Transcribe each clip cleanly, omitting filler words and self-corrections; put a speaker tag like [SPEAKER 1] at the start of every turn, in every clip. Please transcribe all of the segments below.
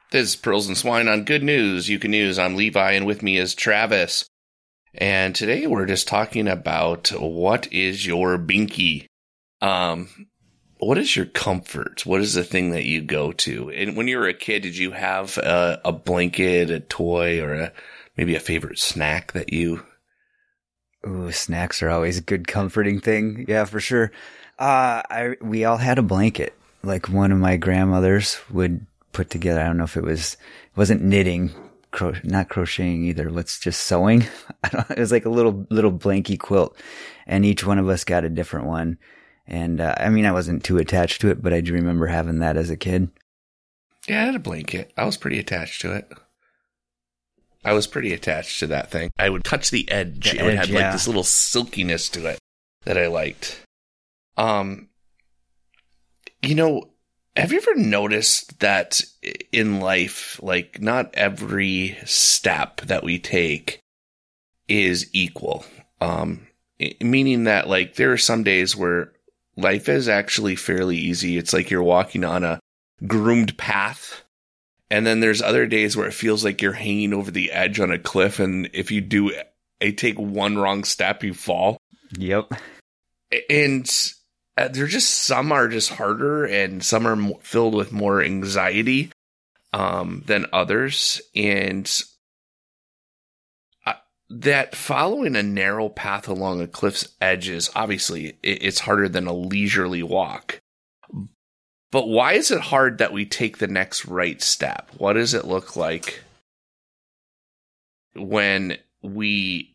[SPEAKER 1] This is Pearls and Swine on Good News You Can Use. I'm Levi, and with me is Travis. And today we're just talking about what is your binky? What is your comfort? What is the thing that you go to? And when you were a kid, did you have a blanket, a toy, or maybe a favorite snack that you...
[SPEAKER 2] Ooh, snacks are always a good comforting thing. Yeah, for sure. We all had a blanket. Like one of my grandmothers would put together. I don't know if it wasn't knitting, not crocheting either. What's just sewing? It was like a little blanky quilt, and each one of us got a different one. And I wasn't too attached to it, but I do remember having that as a kid.
[SPEAKER 1] Yeah, I had a blanket. I was pretty attached to it. I was pretty attached to that thing. I would touch the edge. It had like this little silkiness to it that I liked. Have you ever noticed that in life, like, not every step that we take is equal? Meaning that, like, there are some days where life is actually fairly easy. It's like you're walking on a groomed path. And then there's other days where it feels like you're hanging over the edge on a cliff. And if you take one wrong step, you fall.
[SPEAKER 2] Yep.
[SPEAKER 1] And some are just harder, and some are filled with more anxiety than others. And that following a narrow path along a cliff's edge is obviously it's harder than a leisurely walk. But why is it hard that we take the next right step? What does it look like when we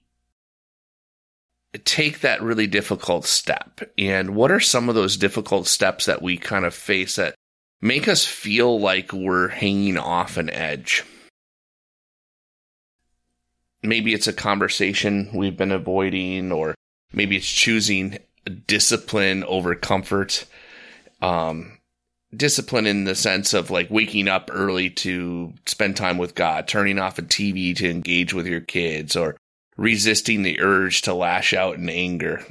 [SPEAKER 1] take that really difficult step? And what are some of those difficult steps that we kind of face that make us feel like we're hanging off an edge? Maybe it's a conversation we've been avoiding, or maybe it's choosing discipline over comfort. Discipline in the sense of like waking up early to spend time with God, turning off a TV to engage with your kids, or resisting the urge to lash out in anger.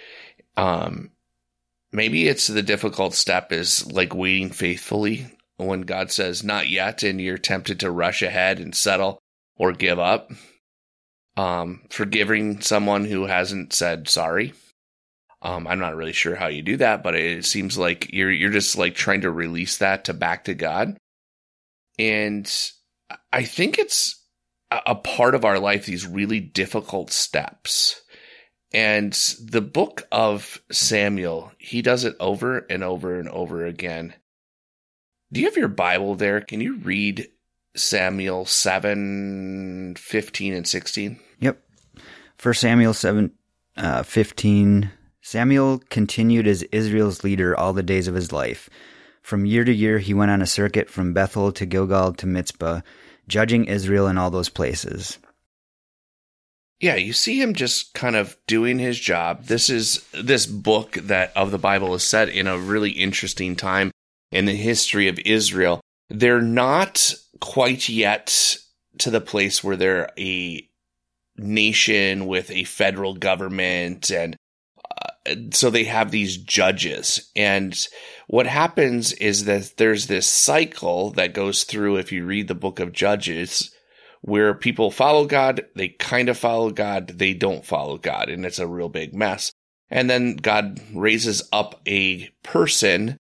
[SPEAKER 1] Maybe it's the difficult step is like waiting faithfully when God says not yet, and you're tempted to rush ahead and settle or give up. Forgiving someone who hasn't said sorry. I'm not really sure how you do that, but it seems like you're just like trying to release that back to God. And I think it's a part of our life, these really difficult steps. And the book of Samuel, he does it over and over and over again. Do you have your Bible there? Can you read Samuel 7, 15, and 16?
[SPEAKER 2] Yep. 1 Samuel 7, 15. Samuel continued as Israel's leader all the days of his life. From year to year, he went on a circuit from Bethel to Gilgal to Mizpah, judging Israel in all those places.
[SPEAKER 1] Yeah, you see him just kind of doing his job. This book that of the Bible is set in a really interesting time in the history of Israel. They're not quite yet to the place where they're a nation with a federal government, and so they have these judges. And what happens is that there's this cycle that goes through, if you read the book of Judges, where people follow God, they kind of follow God, they don't follow God, and it's a real big mess. And then God raises up a person,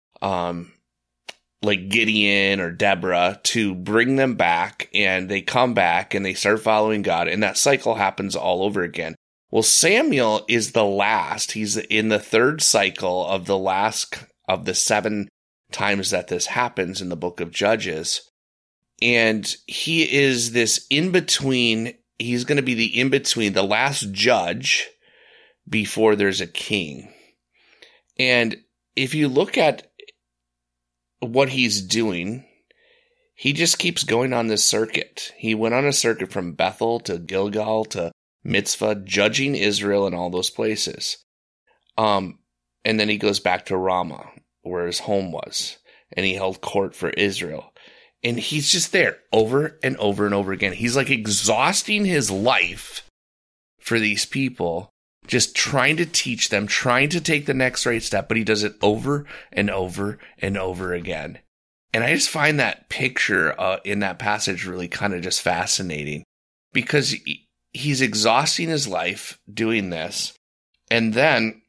[SPEAKER 1] like Gideon or Deborah, to bring them back, and they come back and they start following God, and that cycle happens all over again. Well, Samuel is the last. He's in the third cycle of the last of the 7 times that this happens in the book of Judges. And he is this in-between. He's going to be the in-between, the last judge before there's a king. And if you look at what he's doing, he just keeps going on this circuit. He went on a circuit from Bethel to Gilgal to Mizpah, judging Israel in all those places. And then he goes back to Ramah, where his home was, and he held court for Israel. And he's just there over and over and over again. He's like exhausting his life for these people, just trying to teach them, trying to take the next right step, but he does it over and over and over again. And I just find that picture in that passage really kind of just fascinating, because he's exhausting his life doing this. And then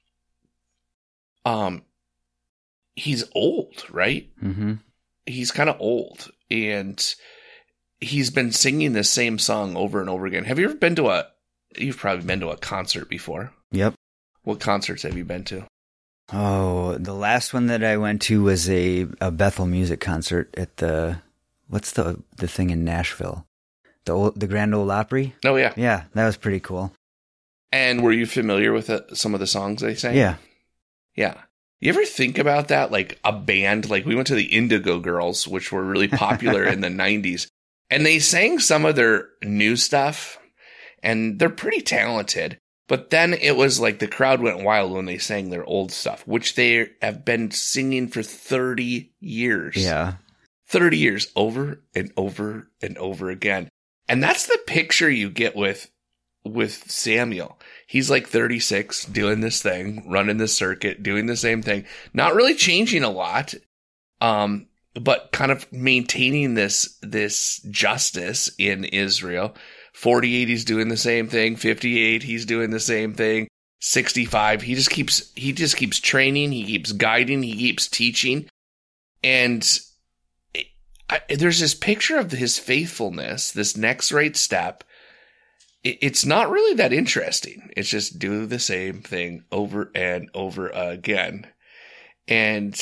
[SPEAKER 1] he's old, right?
[SPEAKER 2] Mm-hmm.
[SPEAKER 1] He's kind of old, and he's been singing the same song over and over again. Have you ever been to you've probably been to a concert before.
[SPEAKER 2] Yep.
[SPEAKER 1] What concerts have you been to?
[SPEAKER 2] Oh, the last one that I went to was a Bethel music concert at what's the thing in Nashville? The Grand Ole Opry?
[SPEAKER 1] Oh, yeah.
[SPEAKER 2] Yeah, that was pretty cool.
[SPEAKER 1] And were you familiar with some of the songs they sang?
[SPEAKER 2] Yeah.
[SPEAKER 1] Yeah. You ever think about that? Like a band, like we went to the Indigo Girls, which were really popular in the 90s, and they sang some of their new stuff, and they're pretty talented. But then it was like the crowd went wild when they sang their old stuff, which they have been singing for 30 years.
[SPEAKER 2] Yeah.
[SPEAKER 1] 30 years over and over and over again. And that's the picture you get with Samuel. He's like 36, doing this thing, running the circuit, doing the same thing, not really changing a lot, but kind of maintaining this justice in Israel. 48, he's doing the same thing. 58, he's doing the same thing. 65, he just keeps training, he keeps guiding, he keeps teaching. And there's this picture of his faithfulness, this next right step. It's not really that interesting. It's just do the same thing over and over again. And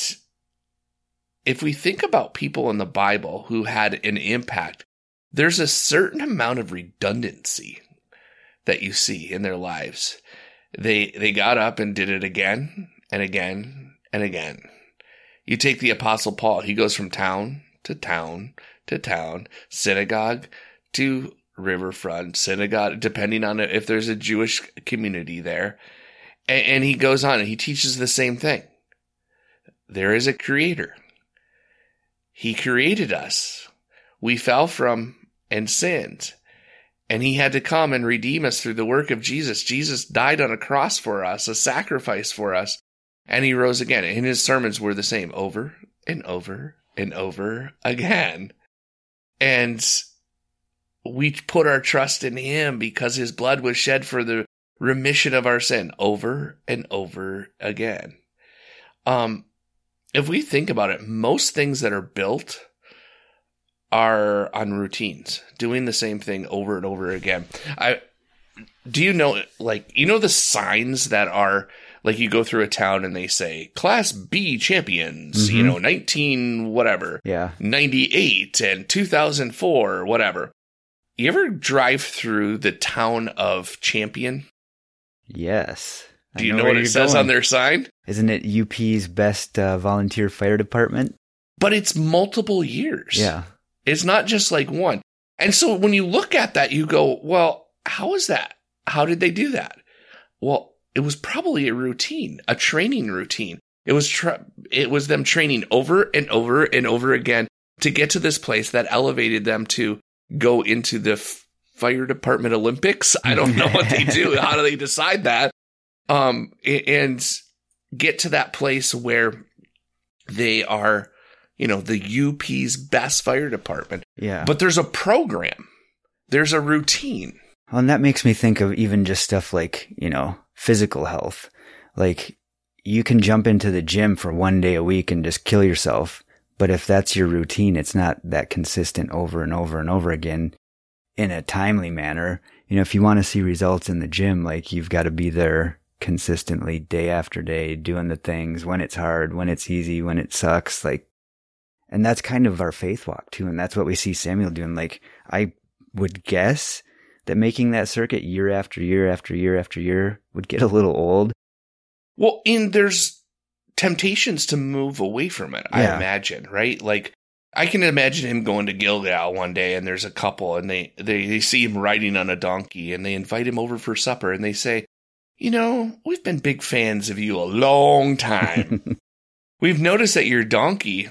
[SPEAKER 1] if we think about people in the Bible who had an impact, there's a certain amount of redundancy that you see in their lives. They got up and did it again and again and again. You take the Apostle Paul. He goes from town to town to town, synagogue to riverfront, synagogue, depending on if there's a Jewish community there. And he goes on and he teaches the same thing. There is a creator. He created us. We fell from and sinned. And he had to come and redeem us through the work of Jesus. Jesus died on a cross for us, a sacrifice for us. And he rose again. And his sermons were the same over and over and over again. And we put our trust in him because his blood was shed for the remission of our sin over and over again. If we think about it, most things that are built are on routines, doing the same thing over and over again. Do you know, the signs that are, like, you go through a town and they say Class B champions, 19 whatever, 98 and 2004, whatever. You ever drive through the town of Champion?
[SPEAKER 2] Yes.
[SPEAKER 1] Do you know what it says on their sign?
[SPEAKER 2] Isn't it UP's best volunteer fire department?
[SPEAKER 1] But it's multiple years.
[SPEAKER 2] Yeah.
[SPEAKER 1] It's not just like one. And so when you look at that, you go, well, how is that? How did they do that? Well, it was probably a routine, a training routine. It was them training over and over and over again to get to this place that elevated them to go into the fire department Olympics. I don't know what they do. How do they decide that? And get to that place where they are, the UP's best fire department.
[SPEAKER 2] Yeah.
[SPEAKER 1] But there's a program. There's a routine.
[SPEAKER 2] Well, and that makes me think of even just stuff like, physical health. Like, you can jump into the gym for one day a week and just kill yourself. But if that's your routine, it's not that consistent over and over and over again in a timely manner. If you want to see results in the gym, like, you've got to be there consistently day after day, doing the things when it's hard, when it's easy, when it sucks. And that's kind of our faith walk too. And that's what we see Samuel doing. Like, I would guess that making that circuit year after year after year after year would get a little old.
[SPEAKER 1] Well, and there's temptations to move away from it, I imagine, right? Like, I can imagine him going to Gilgal one day and there's a couple and they see him riding on a donkey and they invite him over for supper and they say, we've been big fans of you a long time. We've noticed that your donkey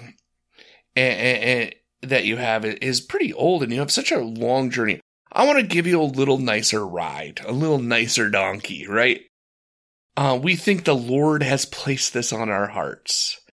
[SPEAKER 1] and that you have is pretty old and you have such a long journey. I want to give you a little nicer ride, a little nicer donkey, right? We think the Lord has placed this on our hearts.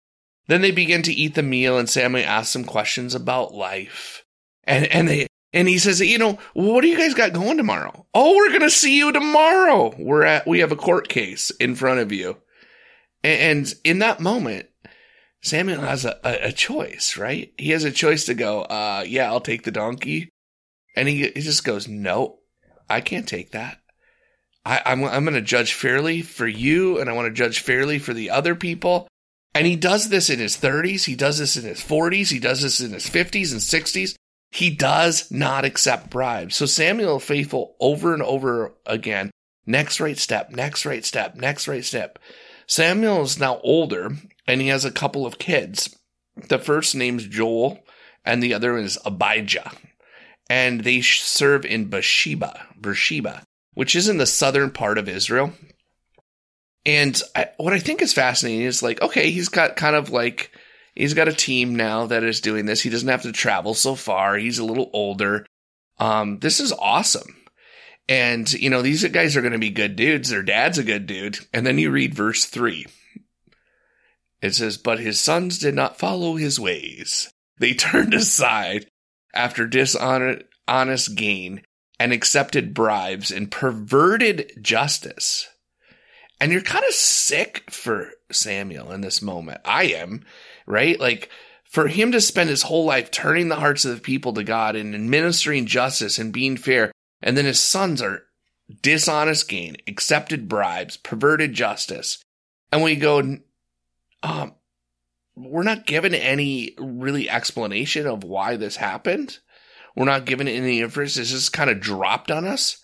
[SPEAKER 1] Then they begin to eat the meal, and Samuel asks some questions about life. And he says, what do you guys got going tomorrow? Oh, we're going to see you tomorrow. We have a court case in front of you. And in that moment, Samuel has a choice, right? He has a choice to go, I'll take the donkey. And he just goes, no, I can't take that. I'm going to judge fairly for you, and I want to judge fairly for the other people. And he does this in his 30s. He does this in his 40s. He does this in his 50s and 60s. He does not accept bribes. So Samuel faithful over and over again. Next right step, next right step, next right step. Samuel is now older, and he has a couple of kids. The first name's Joel, and the other is Abijah. And they serve in Beersheba, which is in the southern part of Israel. And what I think is fascinating is he's got he's got a team now that is doing this. He doesn't have to travel so far. He's a little older. This is awesome. And, these guys are going to be good dudes. Their dad's a good dude. And then you read verse 3. It says, but his sons did not follow his ways. They turned aside after dishonest gain and accepted bribes and perverted justice. And you're kind of sick for Samuel in this moment. I am, right? For him to spend his whole life turning the hearts of the people to God and administering justice and being fair, and then his sons are dishonest gain, accepted bribes, perverted justice. And we go, we're not given any really explanation of why this happened. We're not given any inference. It's just kind of dropped on us.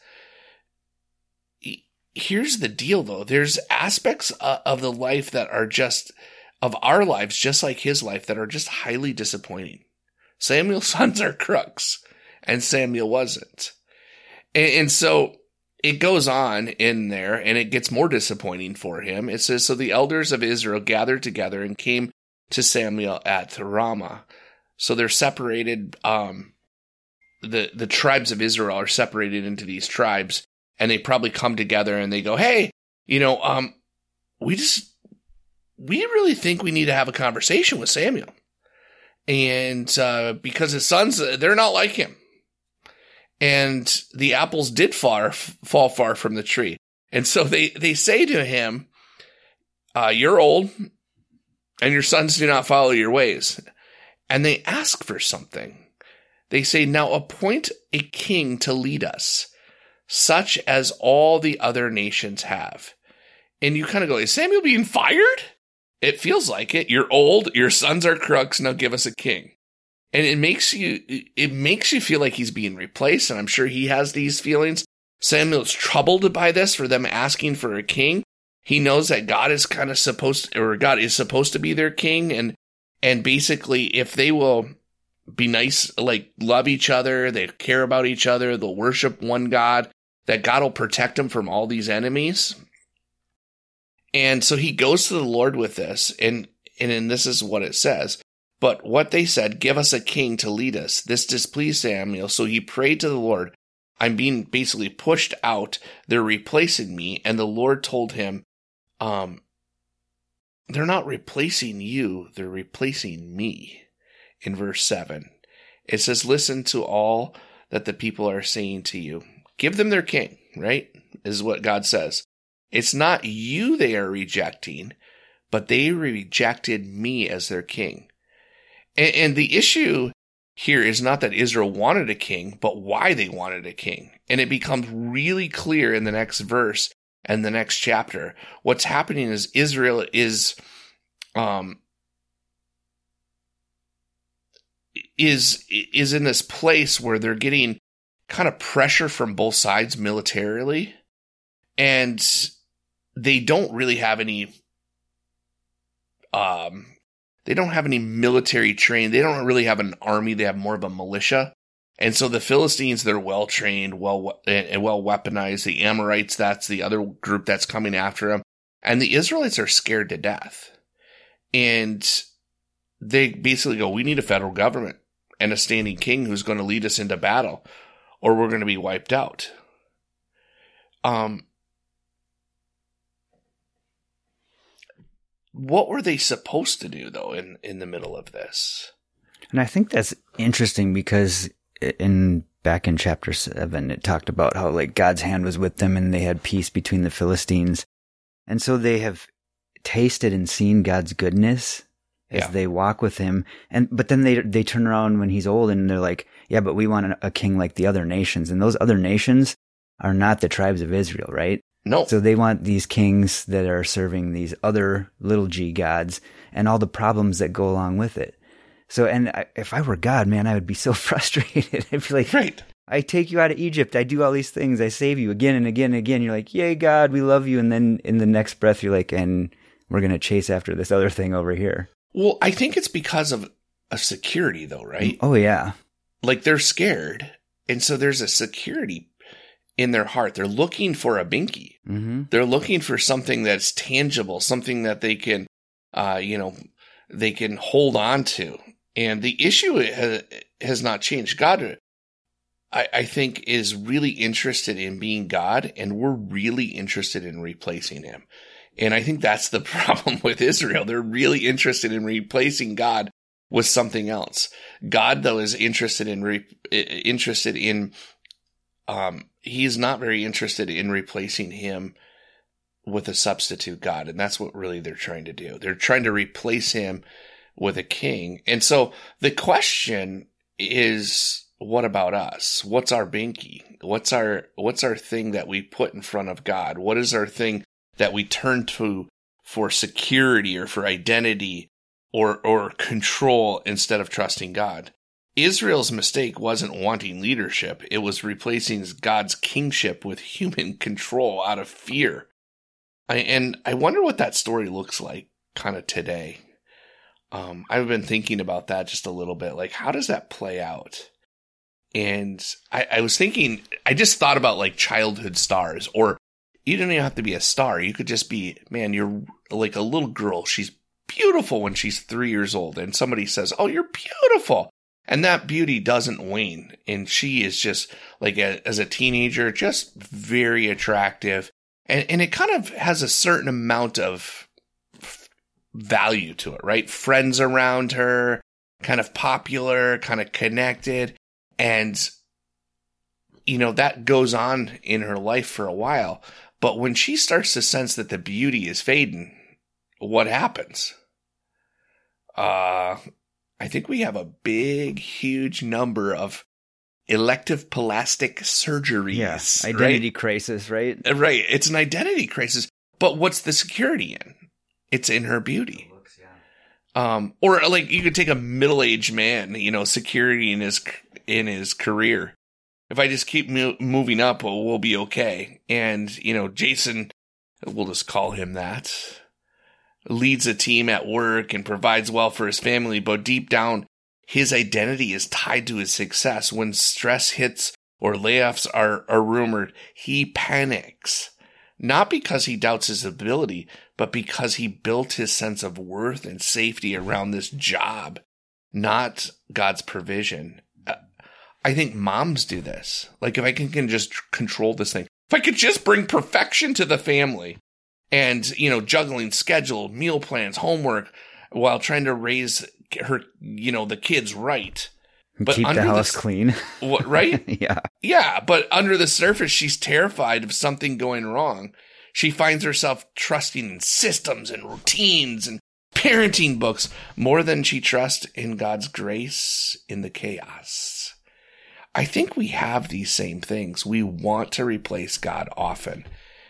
[SPEAKER 1] Here's the deal, though. There's aspects of the life that are of our lives, just like his life, that are just highly disappointing. Samuel's sons are crooks, and Samuel wasn't. And so it goes on in there, and it gets more disappointing for him. It says, so the elders of Israel gathered together and came to Samuel at Ramah. So they're separated. The tribes of Israel are separated into these tribes. And they probably come together and they go, hey, we really think we need to have a conversation with Samuel. And because his sons, they're not like him. And the apples did fall far from the tree. And so they say to him, you're old and your sons do not follow your ways. And they ask for something. They say, now appoint a king to lead us, such as all the other nations have. And you kind of go, is Samuel being fired? It feels like it. You're old. Your sons are crooks. Now give us a king. And it makes you feel like he's being replaced. And I'm sure he has these feelings. Samuel's troubled by this, for them asking for a king. He knows that God is supposed to be their king. And basically, if they will be nice, love each other, they care about each other, they'll worship one God, that God will protect them from all these enemies. And so he goes to the Lord with this, and this is what it says. But what they said, give us a king to lead us. This displeased Samuel, so he prayed to the Lord. I'm being basically pushed out. They're replacing me. And the Lord told him, they're not replacing you, they're replacing me. In verse 7, it says, listen to all that the people are saying to you. Give them their king, right? Is what God says. It's not you they are rejecting, but they rejected me as their king. And the issue here is not that Israel wanted a king, but why they wanted a king. And it becomes really clear in the next verse and the next chapter. What's happening is Israel is in this place where they're getting kind of pressure from both sides militarily, and they don't really have any military training. They don't really have an army. They have more of a militia. And so the Philistines, they're well trained, well weaponized. The Amorites, that's the other group that's coming after them. And the Israelites are scared to death. And they basically go, we need a federal government and a standing king who's going to lead us into battle, or we're going to be wiped out. what were they supposed to do though in the middle of this?
[SPEAKER 2] And I think that's interesting because back in chapter 7, it talked about how like God's hand was with them and they had peace between the Philistines. And so they have tasted and seen God's goodness as they walk with him. But then they turn around when he's old and they're like, yeah, but we want a king like the other nations. And those other nations are not the tribes of Israel, right?
[SPEAKER 1] No.
[SPEAKER 2] So they want these kings that are serving these other little g gods and all the problems that go along with it. So, if I were God, man, I would be so frustrated. I'd be like,
[SPEAKER 1] right.
[SPEAKER 2] I take you out of Egypt. I do all these things. I save you again and again and again. You're like, yay, God, we love you. And then in the next breath, you're like, and we're going to chase after this other thing over here.
[SPEAKER 1] Well, I think it's because of a security though, right?
[SPEAKER 2] Oh, yeah.
[SPEAKER 1] Like they're scared. And so there's a security in their heart. They're looking for a binky.
[SPEAKER 2] Mm-hmm.
[SPEAKER 1] They're looking for something that's tangible, something that they can, they can hold on to. And the issue has not changed. God, I think, is really interested in being God, and we're really interested in replacing him. And I think that's the problem with Israel. They're really interested in replacing God with something else. God, though, is interested in he's not very interested in replacing him with a substitute God. And that's what really they're trying to do. They're trying to replace him with a king. And so the question is, what about us? What's our binky? What's our thing that we put in front of God? What is our thing that we turn to for security or for identity or control instead of trusting God? Israel's mistake wasn't wanting leadership. It was replacing God's kingship with human control out of fear. And I wonder what that story looks like kind of today. I've been thinking about that just a little bit. Like, how does that play out? And I was thinking, I just thought about like childhood stars, or you don't even have to be a star. You could just be, man, you're like a little girl. She's beautiful when she's 3 years old. And somebody says, oh, you're beautiful. And that beauty doesn't wane. And she is just like, as a teenager, just very attractive. And it kind of has a certain amount of value to it, right? Friends around her, kind of popular, kind of connected. And, that goes on in her life for a while. But when she starts to sense that the beauty is fading, what happens? I think we have a big, huge number of elective plastic surgeries.
[SPEAKER 2] Yes, identity crisis, right?
[SPEAKER 1] Right. It's an identity crisis. But what's the security in? It's in her beauty. Or like you could take a middle-aged man, security in his career. If I just keep moving up, we'll be okay. And, Jason, we'll just call him that, leads a team at work and provides well for his family, but deep down, his identity is tied to his success. When stress hits or layoffs are rumored, he panics. Not because he doubts his ability, but because he built his sense of worth and safety around this job, not God's provision. I think moms do this. Like, if I can just control this thing, if I could just bring perfection to the family and, juggling schedule, meal plans, homework, while trying to raise her, the kids right. But
[SPEAKER 2] keep the house clean.
[SPEAKER 1] What, right?
[SPEAKER 2] Yeah.
[SPEAKER 1] Yeah, but under the surface, she's terrified of something going wrong. She finds herself trusting in systems and routines and parenting books more than she trusts in God's grace in the chaos. I think we have these same things. We want to replace God often.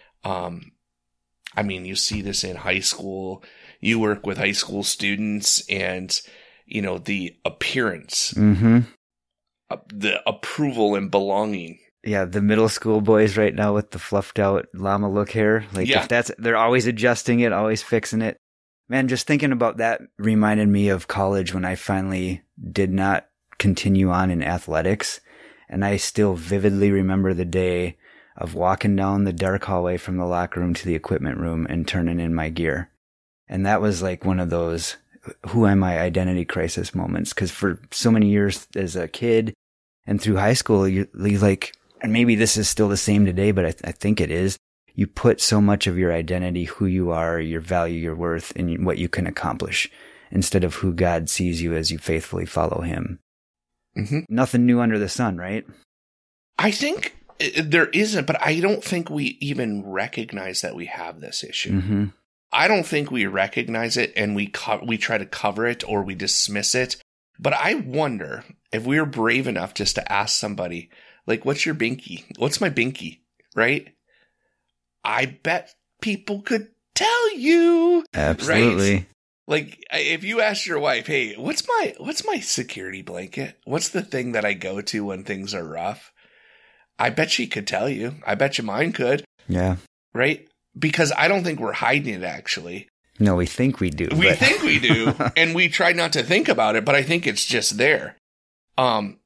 [SPEAKER 1] You see this in high school. You work with high school students and the appearance, the approval and belonging.
[SPEAKER 2] Yeah, the middle school boys right now with the fluffed out llama look hair. Like, they're always adjusting it, always fixing it. Man, just thinking about that reminded me of college when I finally did not continue on in athletics. And I still vividly remember the day of walking down the dark hallway from the locker room to the equipment room and turning in my gear. And that was like one of those who am I identity crisis moments. Cause for so many years as a kid and through high school, you like, and maybe this is still the same today, but I think it is. you put so much of your identity, who you are, your value, your worth, and what you can accomplish, instead of who God sees you as you faithfully follow him.
[SPEAKER 1] Mm-hmm.
[SPEAKER 2] Nothing new under the sun, right?
[SPEAKER 1] I think there isn't, but I don't think we even recognize that we have this issue.
[SPEAKER 2] Mm-hmm.
[SPEAKER 1] I don't think we recognize it, and we try to cover it or we dismiss it. But I wonder if we were brave enough just to ask somebody, like, what's your binky? What's my binky? Right? I bet people could tell you.
[SPEAKER 2] Absolutely.
[SPEAKER 1] Right? Like, if you ask your wife, hey, what's my security blanket? What's the thing that I go to when things are rough? I bet she could tell you. I bet you mine could.
[SPEAKER 2] Yeah.
[SPEAKER 1] Right? Because I don't think we're hiding it, actually.
[SPEAKER 2] No, we think we do.
[SPEAKER 1] We think we do, and we try not to think about it, but I think it's just there. And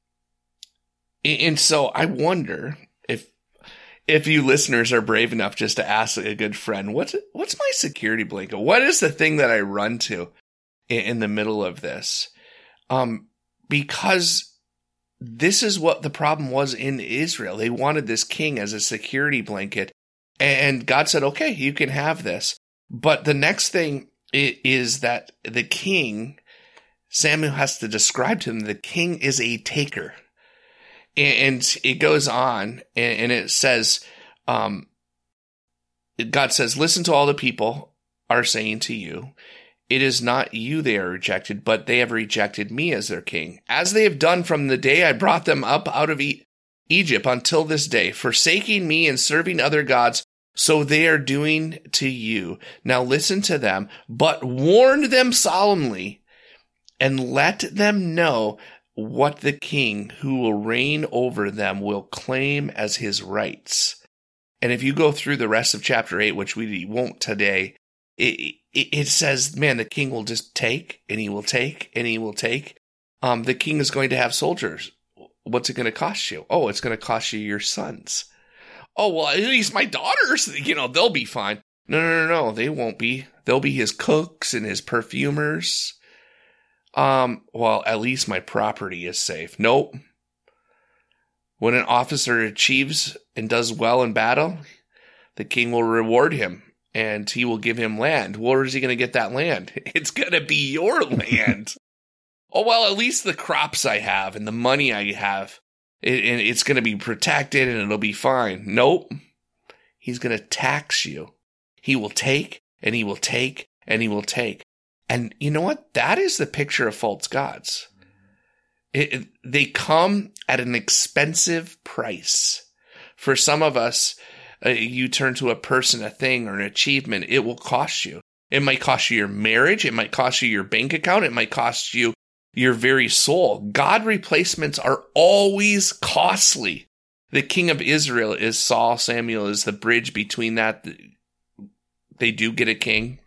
[SPEAKER 1] so I wonder if you listeners are brave enough just to ask a good friend, what's my security blanket? What is the thing that I run to in the middle of this? Because this is what the problem was in Israel. They wanted this king as a security blanket, and God said, okay, you can have this. But the next thing is that the king, Samuel has to describe to him, the king is a taker. And it goes on, and it says, God says, listen to all the people are saying to you, it is not you they are rejected, but they have rejected me as their king, as they have done from the day I brought them up out of Egypt until this day, forsaking me and serving other gods. So they are doing to you. Now listen to them, but warn them solemnly and let them know what the king who will reign over them will claim as his rights. And if you go through the rest of chapter 8, which we won't today, it says, man, the king will just take, and he will take, and he will take. The king is going to have soldiers. What's it going to cost you? Oh, it's going to cost you your sons. Oh, well, at least my daughters, they'll be fine. No, they won't be. They'll be his cooks and his perfumers. Well, at least my property is safe. Nope. When an officer achieves and does well in battle, the king will reward him and he will give him land. Where is he going to get that land? It's going to be your land. Oh, well, at least the crops I have and the money I have, it's going to be protected and it'll be fine. Nope. He's going to tax you. He will take and he will take and he will take. And you know what? That is the picture of false gods. They come at an expensive price. For some of us, you turn to a person, a thing, or an achievement, it will cost you. It might cost you your marriage. It might cost you your bank account. It might cost you your very soul. God replacements are always costly. The king of Israel is Saul. Samuel is the bridge between that. They do get a king.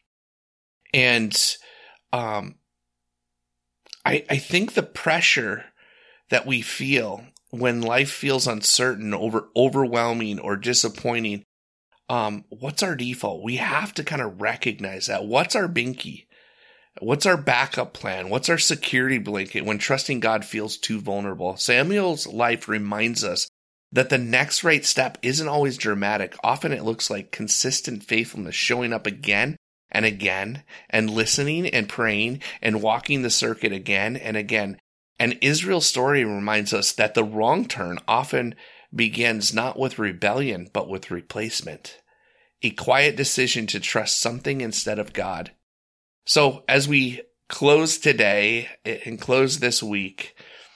[SPEAKER 1] And I think the pressure that we feel when life feels uncertain, overwhelming, or disappointing, what's our default? We have to kind of recognize that. What's our binky? What's our backup plan? What's our security blanket when trusting God feels too vulnerable? Samuel's life reminds us that the next right step isn't always dramatic. Often it looks like consistent faithfulness, showing up again and again, and listening and praying and walking the circuit again and again. And Israel's story reminds us that the wrong turn often begins not with rebellion, but with replacement. A quiet decision to trust something instead of God. So as we close today and close this week,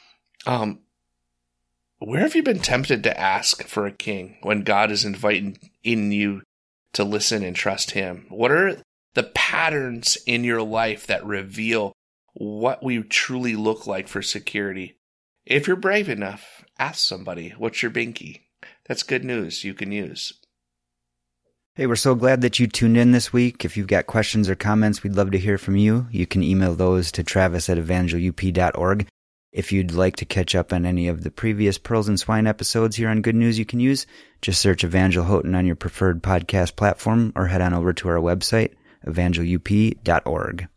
[SPEAKER 1] where have you been tempted to ask for a king when God is inviting in you to listen and trust him? What are the patterns in your life that reveal what we truly look like for security? If you're brave enough, ask somebody, what's your binky? That's good news you can use.
[SPEAKER 2] Hey, we're so glad that you tuned in this week. If you've got questions or comments, we'd love to hear from you. You can email those to travis@evangelup.org. If you'd like to catch up on any of the previous Pearls and Swine episodes here on Good News You Can Use, just search Evangel Houghton on your preferred podcast platform or head on over to our website, evangelup.org.